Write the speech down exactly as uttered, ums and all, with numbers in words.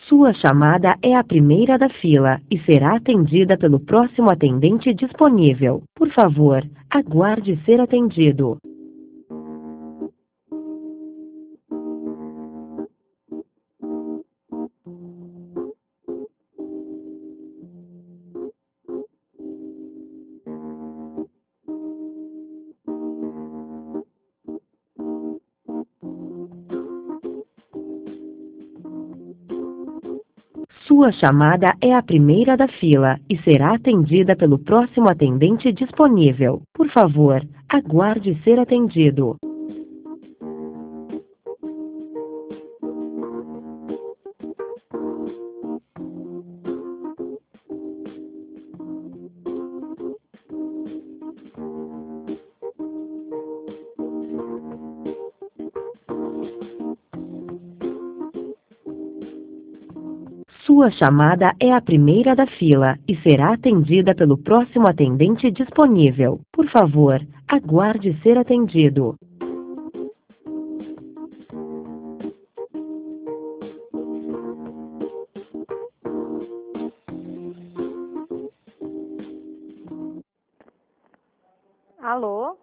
Sua chamada é a primeira da fila e será atendida pelo próximo atendente disponível. Por favor, aguarde ser atendido. Sua chamada é a primeira da fila e será atendida pelo próximo atendente disponível. Por favor, aguarde ser atendido. Sua chamada é a primeira da fila e será atendida pelo próximo atendente disponível. Por favor, aguarde ser atendido. Alô?